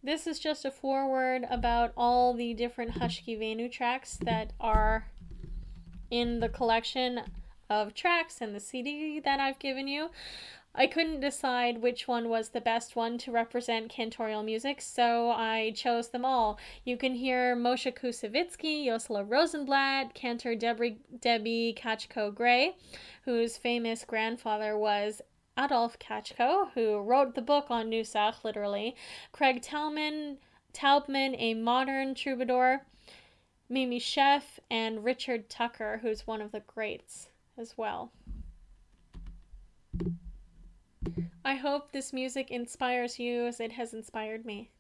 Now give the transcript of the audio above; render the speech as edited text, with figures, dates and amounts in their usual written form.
This is just a foreword about all the different Hushki Venu tracks that are in the collection of tracks and the CD that I've given you. I couldn't decide which one was the best one to represent cantorial music, so I chose them all. You can hear Moshe Kusevitsky, Yosela Rosenblatt, cantor Debbie Kachko Gray, whose famous grandfather was Adolf Kachko, who wrote the book on Nusach, literally, Craig Taubman, a modern troubadour, Mimi Sheff, and Richard Tucker, who's one of the greats as well. I hope this music inspires you as it has inspired me.